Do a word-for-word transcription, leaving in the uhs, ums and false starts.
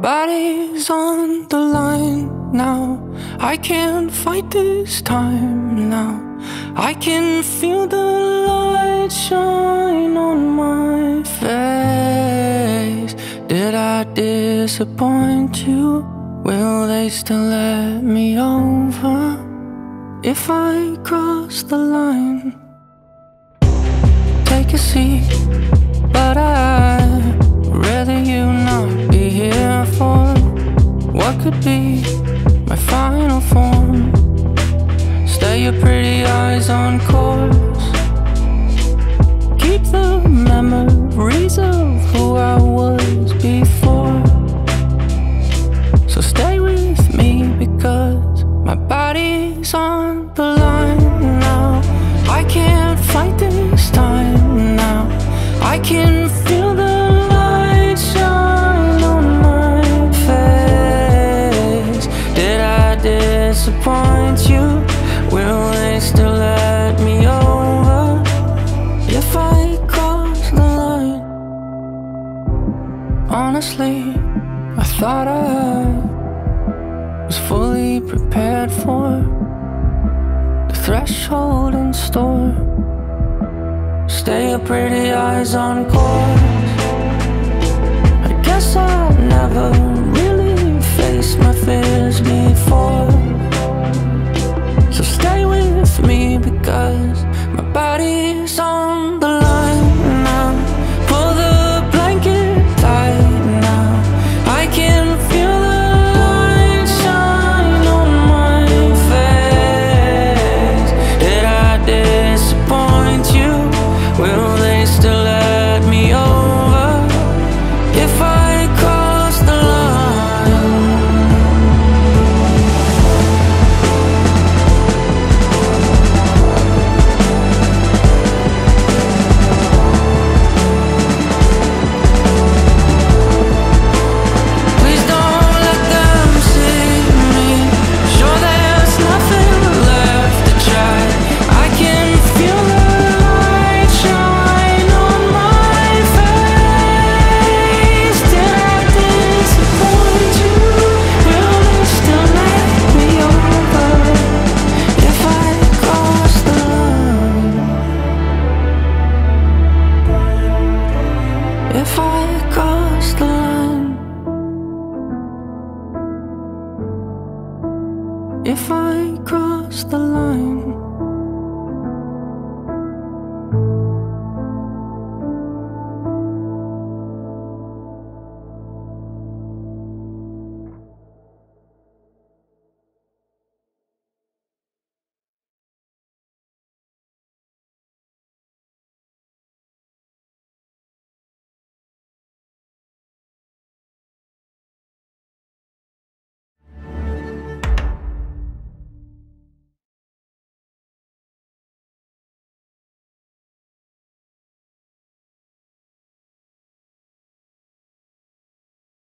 body's on the line now. I can't fight this time now. I can feel the light shine on my face. Did I disappoint you? Will they still let me over if I cross the line? Take a seat, but I'd rather you not be here for what could be my final form. Stay your pretty eyes on course. Keep the memories of who I was before. So stay with me because my body's on the line now. I can't fight this time now. I can feel the light shine on my face. Did I disappoint you? Will they still let me over if I cross the line? Honestly, I thought I was fully prepared for the threshold in store. Stay your pretty eyes on course. I guess I never really faced my fears before. So stay with me because my body's on the line now. Pull the blanket tight now. I can feel the light shine on my face. Did I disappoint you? Will they still let me over if I cross the line? Please don't let them see me. Sure, there's nothing left to try. I can feel the light shine on my face. Did I disappoint you? Will they still let me over if I cross the line? If I cross the line. If I cross the line.